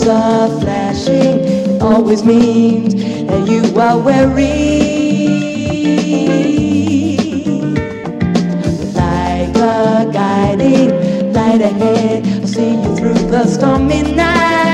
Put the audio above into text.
are flashing, it always means that you are weary. Like a guiding light ahead, I'll see you through the stormy night.